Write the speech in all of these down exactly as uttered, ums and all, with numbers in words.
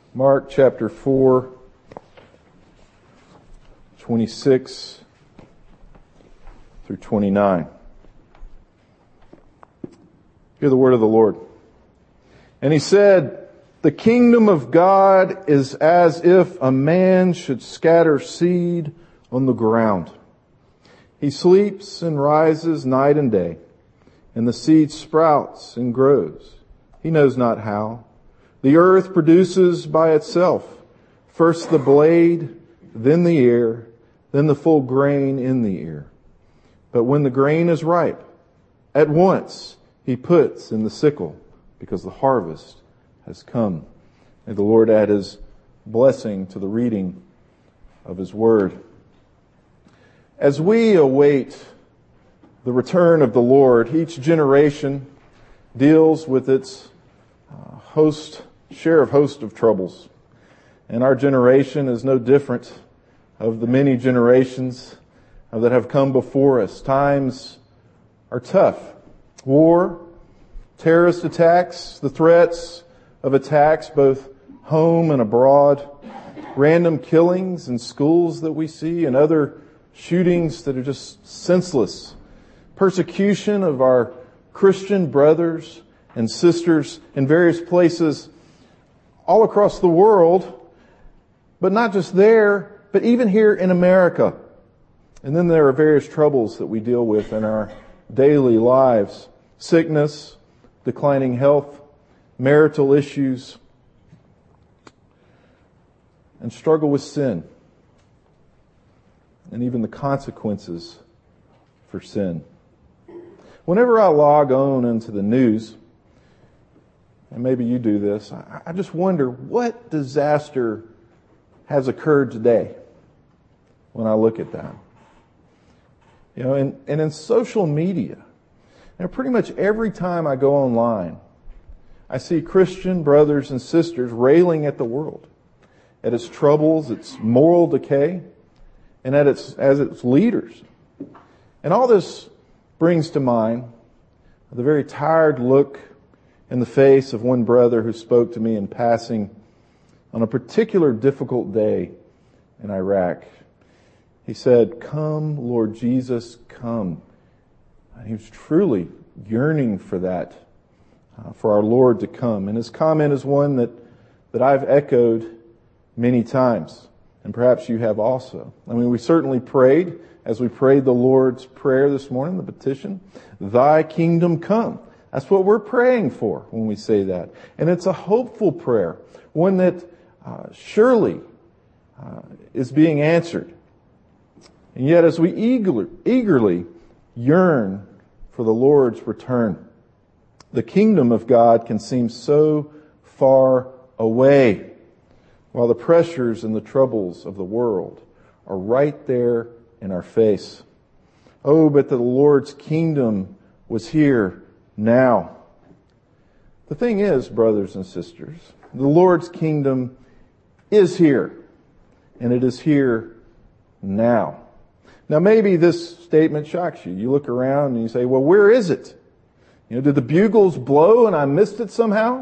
Mark chapter four, twenty-six through twenty-nine. Hear the word of the Lord. And he said, "The kingdom of God is as if a man should scatter seed on the ground. He sleeps and rises night and day, and the seed sprouts and grows. He knows not how. The earth produces by itself first the blade, then the ear, then the full grain in the ear. But when the grain is ripe, at once he puts in the sickle, because the harvest has come." May the Lord add his blessing to the reading of his word. As we await the return of the Lord, each generation deals with its uh, host, share of host of troubles. And our generation is no different of the many generations that have come before us. Times are tough. War, terrorist attacks, the threats of attacks both home and abroad, random killings in schools that we see, and other shootings that are just senseless, persecution of our Christian brothers and sisters in various places all across the world, but not just there, but even here in America. And then there are various troubles that we deal with in our daily lives: sickness, declining health, marital issues, and struggle with sin, and even the consequences for sin. Whenever I log on into the news, and maybe you do this, I just wonder what disaster has occurred today when I look at that. You know, and, and in social media, and pretty much every time I go online, I see Christian brothers and sisters railing at the world, at its troubles, its moral decay, and at its as its leaders. And all this brings to mind the very tired look in the face of one brother who spoke to me in passing on a particular difficult day in Iraq. He said, "Come, Lord Jesus, come." And he was truly yearning for that, uh, for our Lord to come. And his comment is one that, that I've echoed many times, and perhaps you have also. I mean, we certainly prayed, as we prayed the Lord's Prayer this morning, the petition, "Thy kingdom come." That's what we're praying for when we say that. And it's a hopeful prayer, one that uh, surely uh, is being answered. And yet as we eagerly, eagerly yearn for the Lord's return, the kingdom of God can seem so far away, while the pressures and the troubles of the world are right there in our face. Oh, but the Lord's kingdom was here now. The thing is, brothers and sisters, the Lord's kingdom is here, and it is here now. Now, maybe this statement shocks you. You look around and you say, well, where is it? You know, did the bugles blow and I missed it somehow?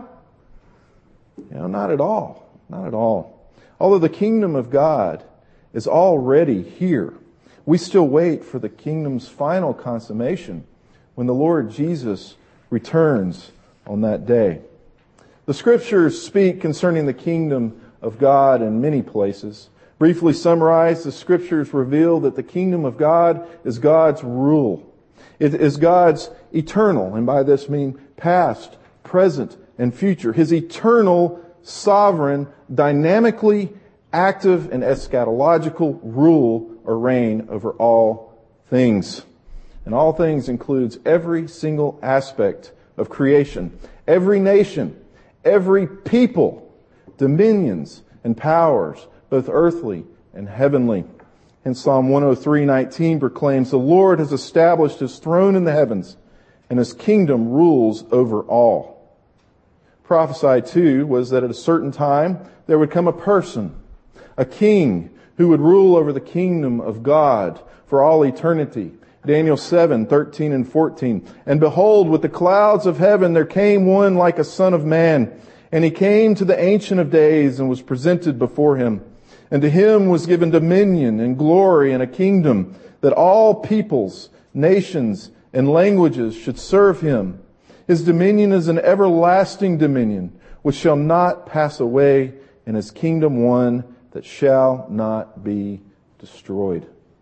You know, not at all. Not at all. Although the kingdom of God is already here, we still wait for the kingdom's final consummation when the Lord Jesus returns on that day. The scriptures speak concerning the kingdom of God in many places. Briefly summarized, the scriptures reveal that the kingdom of God is God's rule. It is God's eternal, and by this mean past, present, and future. His eternal, sovereign, dynamically active, and eschatological rule or reign over all things. And all things includes every single aspect of creation, every nation, every people, dominions, and powers, both earthly and heavenly. And Psalm one oh three nineteen proclaims, "The Lord has established his throne in the heavens, and his kingdom rules over all." Prophesied too was that at a certain time there would come a person, a king, who would rule over the kingdom of God for all eternity. Daniel seven, thirteen and fourteen. "And behold, with the clouds of heaven there came one like a son of man, And he came to the Ancient of Days and was presented before him. And to him was given dominion and glory and a kingdom, that all peoples, nations, and languages should serve him. His dominion is an everlasting dominion, which shall not pass away, and his kingdom one that shall not be destroyed.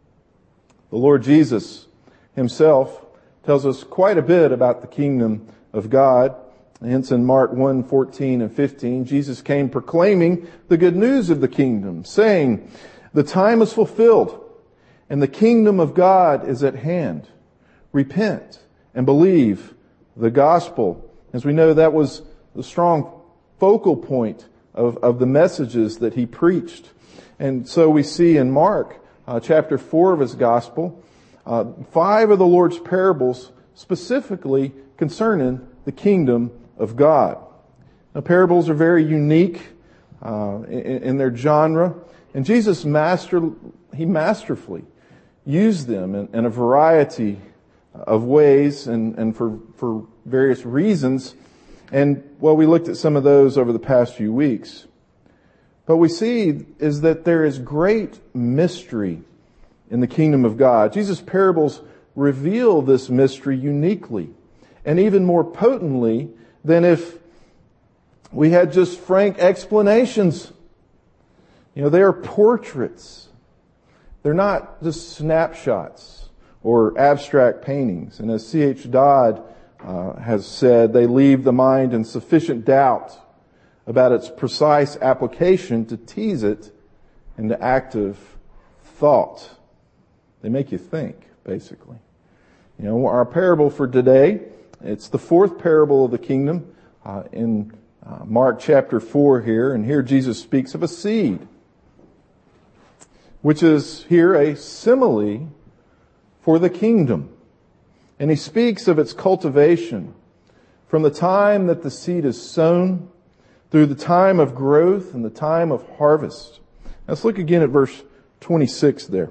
The Lord Jesus himself tells us quite a bit about the kingdom of God. Hence in Mark one, fourteen and fifteen, Jesus came proclaiming the good news of the kingdom, saying, "The time is fulfilled, and the kingdom of God is at hand. Repent and believe the gospel." As we know, that was the strong focal point of, of the messages that he preached. And so we see in Mark uh, chapter four of his gospel, uh, five of the Lord's parables specifically concerning the kingdom of God. Now, parables are very unique uh, in, in their genre, and Jesus master he masterfully used them in, in a variety of ways and, and for for various reasons. And well, we looked at some of those over the past few weeks. But we see is that there is great mystery in the kingdom of God. Jesus' parables reveal this mystery uniquely and even more potently than if we had just frank explanations. You know, they are portraits. They're not just snapshots or abstract paintings. And as C H Dodd uh, has said, they leave the mind in sufficient doubt about its precise application to tease it into active thought. They make you think, basically. You know, our parable for today, it's the fourth parable of the kingdom uh, in uh, Mark chapter four here. And here Jesus speaks of a seed, which is here a simile for the kingdom. And he speaks of its cultivation from the time that the seed is sown through the time of growth and the time of harvest. Let's look again at verse twenty-six there.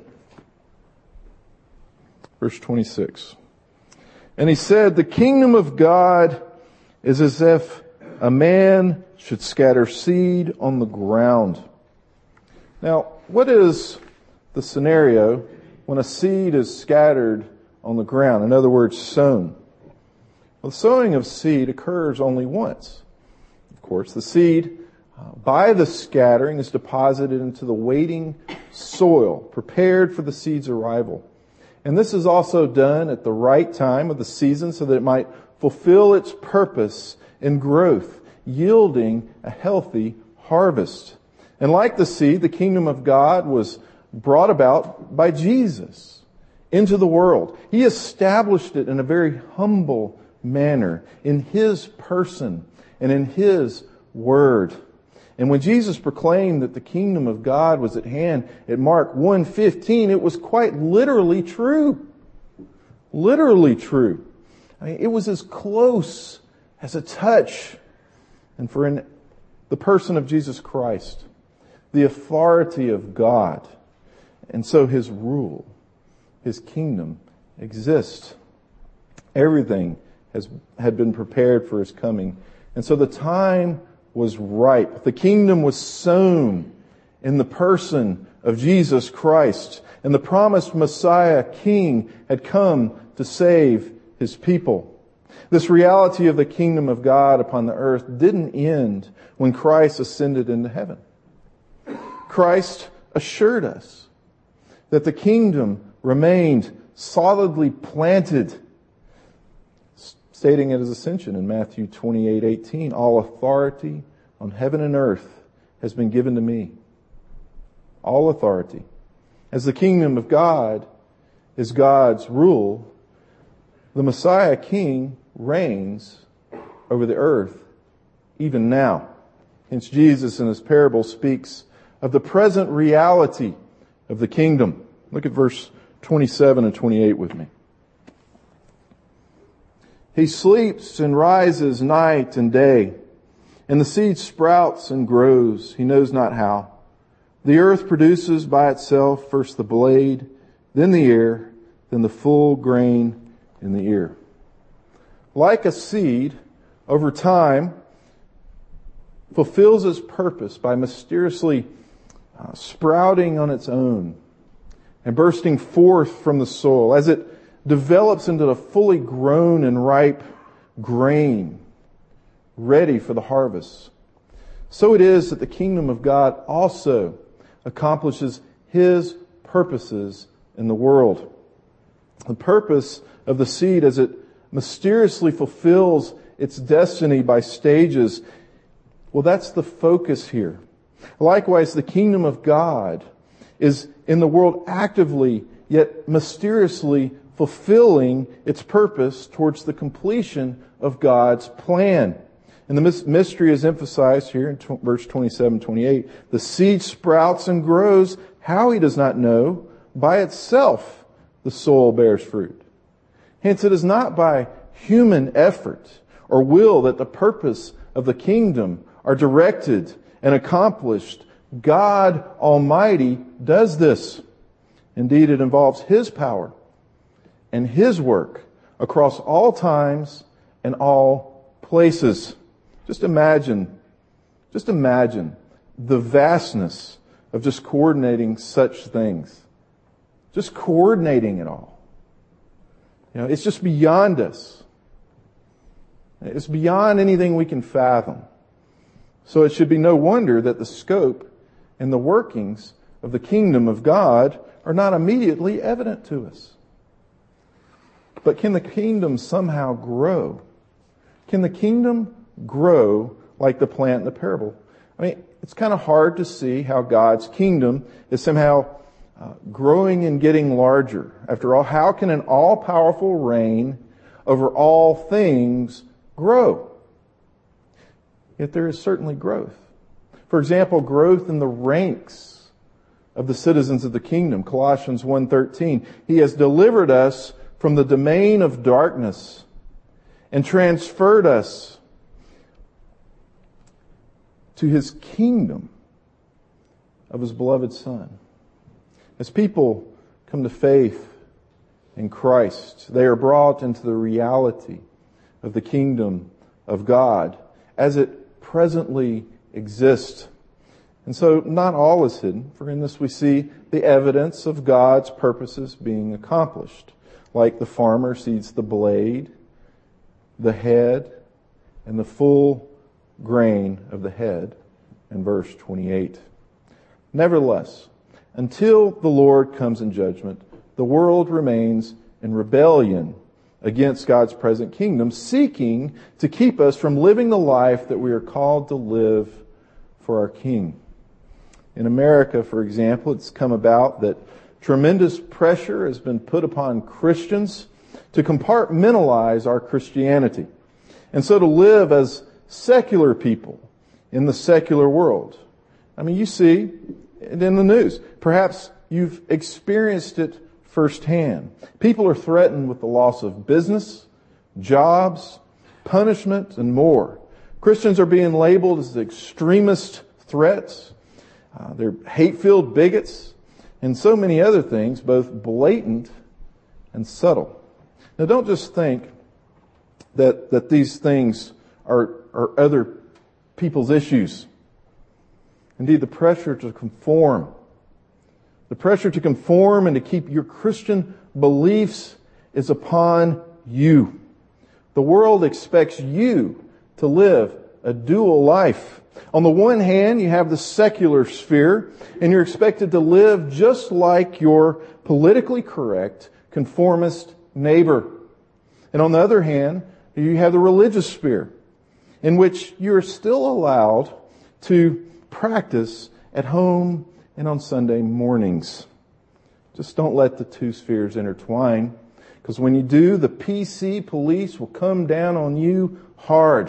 Verse twenty-six. And he said, "The kingdom of God is as if a man should scatter seed on the ground." Now, what is the scenario when a seed is scattered on the ground? In other words, sown. Well, the sowing of seed occurs only once. Of course, the seed, uh, by the scattering, is deposited into the waiting soil, prepared for the seed's arrival. And this is also done at the right time of the season so that it might fulfill its purpose in growth, yielding a healthy harvest. And like the seed, the kingdom of God was brought about by Jesus into the world. He established it in a very humble manner, in His person and in His word. And when Jesus proclaimed that the kingdom of God was at hand at Mark one fifteen, it was quite literally true. Literally true. I mean, it was as close as a touch. And for in the person of Jesus Christ, the authority of God, and so His rule, His kingdom exists. Everything has had been prepared for His coming. And so the time was ripe. The kingdom was sown in the person of Jesus Christ. And the promised Messiah, King, had come to save His people. This reality of the kingdom of God upon the earth didn't end when Christ ascended into heaven. Christ assured us that the kingdom remained solidly planted, stating at His ascension in Matthew twenty-eight eighteen, "All authority on heaven and earth has been given to me." All authority. As the kingdom of God is God's rule, the Messiah King reigns over the earth even now. Hence Jesus in His parable speaks of the present reality of the kingdom. Look at verse twenty-seven and twenty-eight with me. "He sleeps and rises night and day, and the seed sprouts and grows, He knows not how. The earth produces by itself first the blade, then the ear, then the full grain in the ear." Like a seed, over time, fulfills its purpose by mysteriously uh, sprouting on its own and bursting forth from the soil as it develops into a fully grown and ripe grain ready for the harvest. So it is that the kingdom of God also accomplishes His purposes in the world. The purpose of the seed as it mysteriously fulfills its destiny by stages, well, that's the focus here. Likewise, the kingdom of God is in the world actively yet mysteriously fulfilling its purpose towards the completion of God's plan. And the mystery is emphasized here in verse twenty-seven, twenty-eight. The seed sprouts and grows. How he does not know. By itself the soil bears fruit. Hence it is not by human effort or will that the purpose of the kingdom are directed and accomplished. God Almighty does this. Indeed, it involves His power and His work across all times and all places. Just imagine, just imagine the vastness of just coordinating such things. Just coordinating it all. You know, it's just beyond us. It's beyond anything we can fathom. So it should be no wonder that the scope and the workings of the kingdom of God are not immediately evident to us. But can the kingdom somehow grow? Can the kingdom grow like the plant in the parable? I mean, it's kind of hard to see how God's kingdom is somehow uh, growing and getting larger. After all, how can an all-powerful reign over all things grow? Yet there is certainly growth. For example, growth in the ranks of the citizens of the kingdom. Colossians one thirteen. He has delivered us from the domain of darkness and transferred us to His kingdom of His beloved Son. As people come to faith in Christ, they are brought into the reality of the kingdom of God as it presently exists. And so not all is hidden, for in this we see the evidence of God's purposes being accomplished. Like the farmer seeds the blade, the head, and the full grain of the head in verse twenty-eight. Nevertheless, until the Lord comes in judgment, the world remains in rebellion against God's present kingdom, seeking to keep us from living the life that we are called to live for our King. In America, for example, it's come about that tremendous pressure has been put upon Christians to compartmentalize our Christianity, and so to live as secular people in the secular world. I mean, you see it in the news. Perhaps you've experienced it firsthand. People are threatened with the loss of business, jobs, punishment, and more. Christians are being labeled as extremist threats. Uh, they're hate-filled bigots, and so many other things, both blatant and subtle. Now, don't just think that that these things are, are other people's issues. Indeed, the pressure to conform, the pressure to conform and to keep your Christian beliefs is upon you. The world expects you to live a dual life. On the one hand, you have the secular sphere, and you're expected to live just like your politically correct, conformist neighbor. And on the other hand, you have the religious sphere, in which you're still allowed to practice at home and on Sunday mornings. Just don't let the two spheres intertwine, because when you do, the P C police will come down on you hard.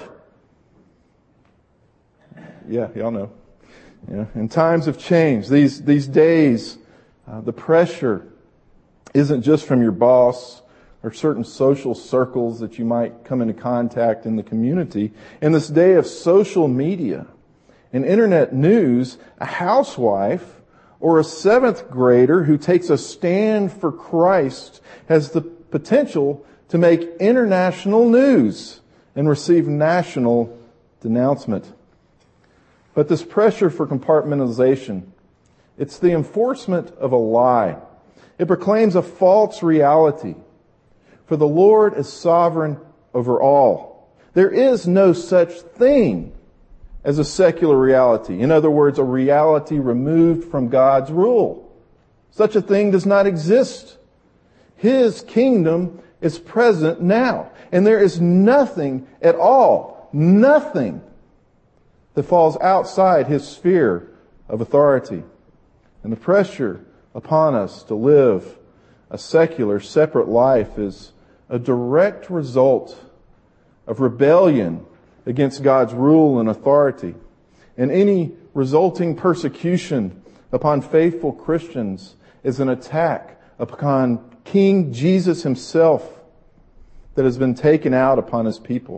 Yeah, y'all know. Yeah. And times have changed. These these days, uh, the pressure isn't just from your boss or certain social circles that you might come into contact in the community. In this day of social media and internet news, a housewife or a seventh grader who takes a stand for Christ has the potential to make international news and receive national denouncement. But this pressure for compartmentalization, it's the enforcement of a lie. It proclaims a false reality. For the Lord is sovereign over all. There is no such thing as a secular reality. In other words, a reality removed from God's rule. Such a thing does not exist. His kingdom is present now. And there is nothing at all, nothing that falls outside His sphere of authority. And the pressure upon us to live a secular, separate life is a direct result of rebellion against God's rule and authority. And any resulting persecution upon faithful Christians is an attack upon King Jesus Himself that has been taken out upon His people.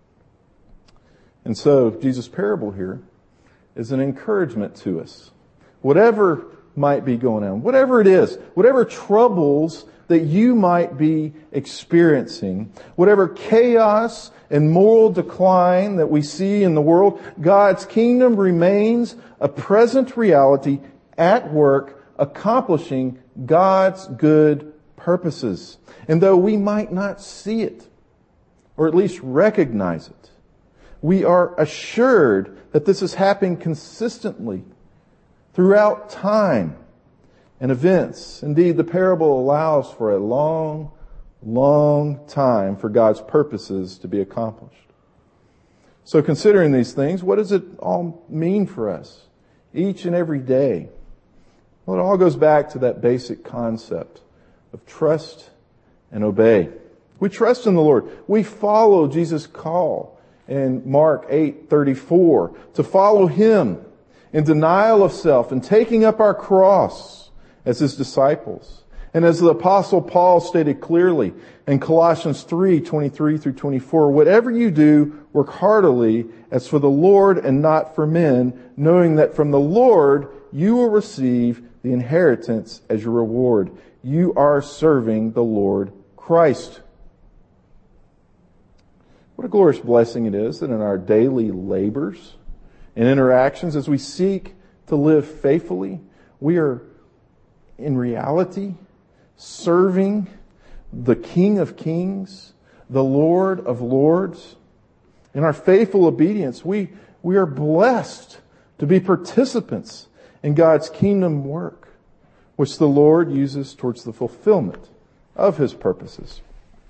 And so, Jesus' parable here is an encouragement to us. Whatever might be going on, whatever it is, whatever troubles that you might be experiencing, whatever chaos and moral decline that we see in the world, God's kingdom remains a present reality at work, accomplishing God's good purposes. And though we might not see it, or at least recognize it, we are assured that this is happening consistently throughout time and events. Indeed, the parable allows for a long, long time for God's purposes to be accomplished. So considering these things, what does it all mean for us each and every day? Well, it all goes back to that basic concept of trust and obey. We trust in the Lord. We follow Jesus' call in Mark eight thirty-four to follow Him in denial of self and taking up our cross as His disciples. And as the Apostle Paul stated clearly in Colossians three twenty-three through twenty-four, whatever you do, work heartily as for the Lord and not for men, knowing that from the Lord you will receive the inheritance as your reward. You are serving the Lord Christ. What a glorious blessing it is that in our daily labors and interactions, as we seek to live faithfully, we are in reality serving the King of Kings, the Lord of Lords. In our faithful obedience, we, we are blessed to be participants in God's kingdom work, which the Lord uses towards the fulfillment of His purposes.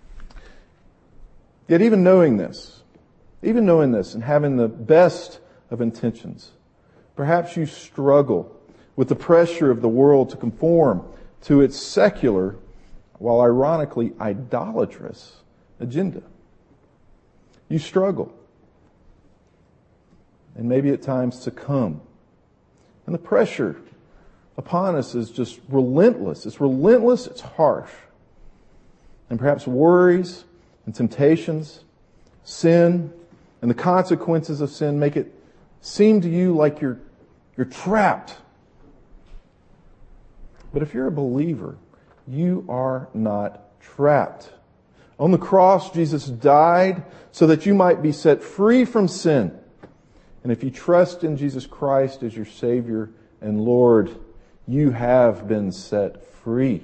Yet even knowing this, even knowing this and having the best of intentions, perhaps you struggle with the pressure of the world to conform to its secular, while ironically idolatrous, agenda. You struggle. And maybe at times succumb. And the pressure upon us is just relentless. It's relentless, it's harsh. And perhaps worries and temptations, sin, and the consequences of sin make it seem to you like you're, you're trapped. But if you're a believer, you are not trapped. On the cross, Jesus died so that you might be set free from sin. And if you trust in Jesus Christ as your Savior and Lord, you have been set free.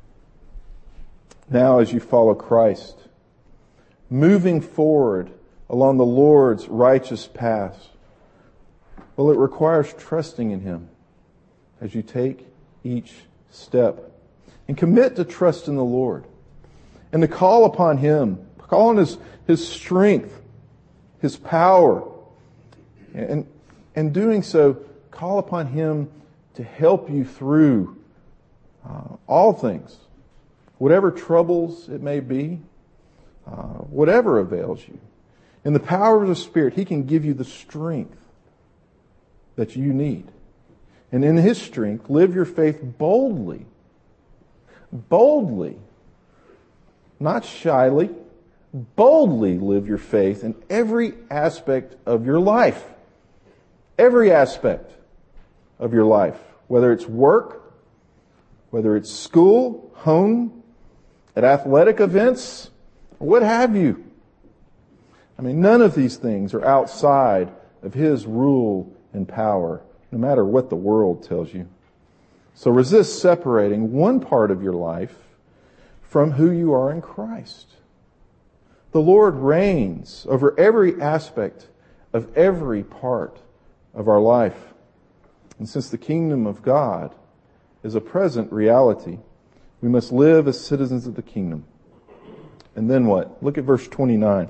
Now, as you follow Christ, moving forward along the Lord's righteous path, well, it requires trusting in Him as you take each step. And commit to trust in the Lord. And to call upon Him. Call on His, His strength, His power. And, and doing so, call upon Him to help you through uh, all things. Whatever troubles it may be. Uh, whatever avails you. In the power of the Spirit, He can give you the strength that you need. And in His strength, live your faith boldly. Boldly. Not shyly. Boldly live your faith in every aspect of your life. Every aspect of your life. Whether it's work, whether it's school, home, at athletic events, what have you. I mean, none of these things are outside of His rule and power, no matter what the world tells you. So resist separating one part of your life from who you are in Christ. The Lord reigns over every aspect of every part of our life. And since the kingdom of God is a present reality, we must live as citizens of the kingdom. And then what? Look at verse twenty-nine.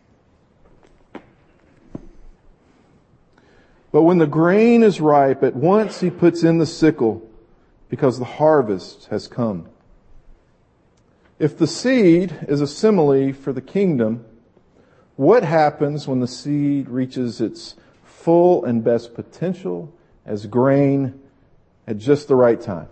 But when the grain is ripe, at once he puts in the sickle, because the harvest has come. If the seed is a simile for the kingdom, what happens when the seed reaches its full and best potential as grain at just the right time?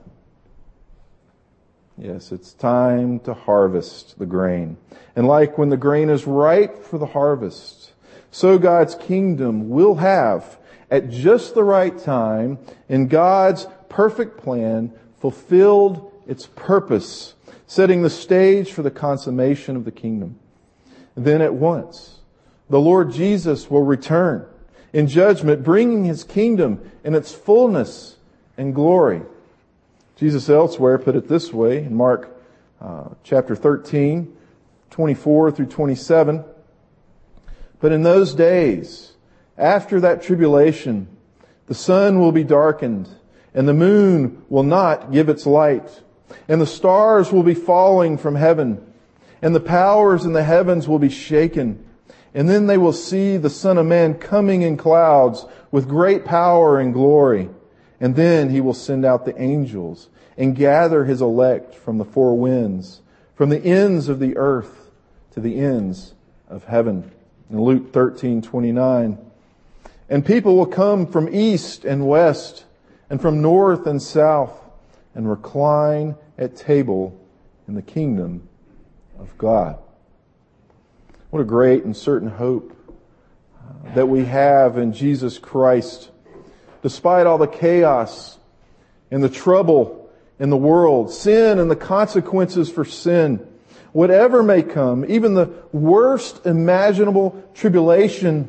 Yes, it's time to harvest the grain. And like when the grain is ripe for the harvest, so God's kingdom will have, at just the right time, in God's perfect plan, fulfilled its purpose, setting the stage for the consummation of the kingdom. Then at once, the Lord Jesus will return in judgment, bringing His kingdom in its fullness and glory. Jesus elsewhere put it this way in Mark uh, chapter thirteen, twenty-four through twenty-seven. But in those days, after that tribulation, the sun will be darkened, and the moon will not give its light, and the stars will be falling from heaven, and the powers in the heavens will be shaken. And then they will see the Son of Man coming in clouds with great power and glory. And then He will send out the angels and gather His elect from the four winds, from the ends of the earth to the ends of heaven. In Luke thirteen twenty-nine. And people will come from east and west and from north and south and recline at table in the kingdom of God. What a great and certain hope that we have in Jesus Christ. Despite all the chaos and the trouble in the world, sin and the consequences for sin, whatever may come, even the worst imaginable tribulation,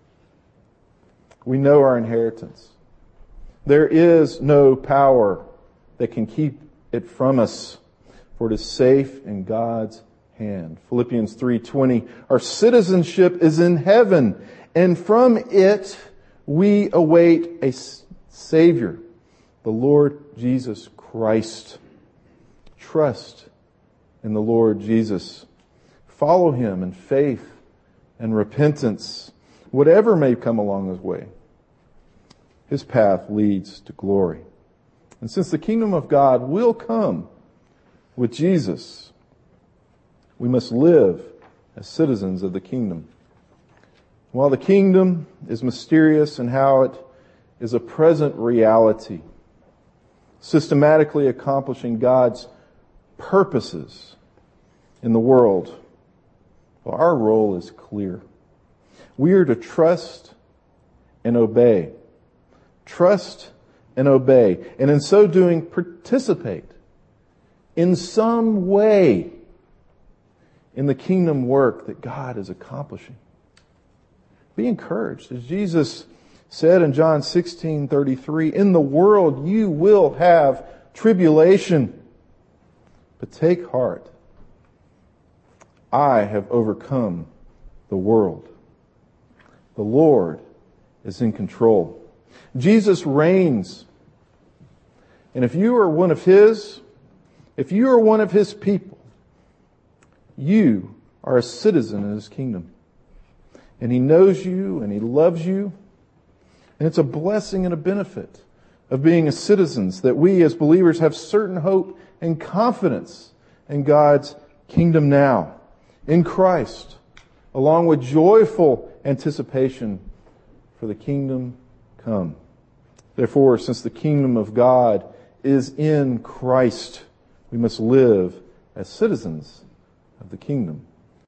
we know our inheritance. There is no power that can keep it from us, for it is safe in God's hand. Philippians three twenty, our citizenship is in heaven, and from it we await a Savior, the Lord Jesus Christ. Trust in the Lord Jesus. Follow Him in faith and repentance, whatever may come along His way. His path leads to glory. And since the kingdom of God will come with Jesus, we must live as citizens of the kingdom. While the kingdom is mysterious in how it is a present reality, systematically accomplishing God's purposes in the world, well, our role is clear. We are to trust and obey. Trust and obey. And in so doing, participate in some way in the kingdom work that God is accomplishing. Be encouraged. As Jesus said in John sixteen thirty-three, in the world you will have tribulation, but take heart. I have overcome the world. The Lord is in control. Jesus reigns. And if you are one of His, if you are one of His people, you are a citizen in His kingdom. And He knows you and He loves you. And it's a blessing and a benefit of being a citizens that we as believers have certain hope and confidence in God's kingdom now, in Christ, along with joyful anticipation for the kingdom come. Therefore, since the kingdom of God is in Christ, we must live as citizens of the kingdom.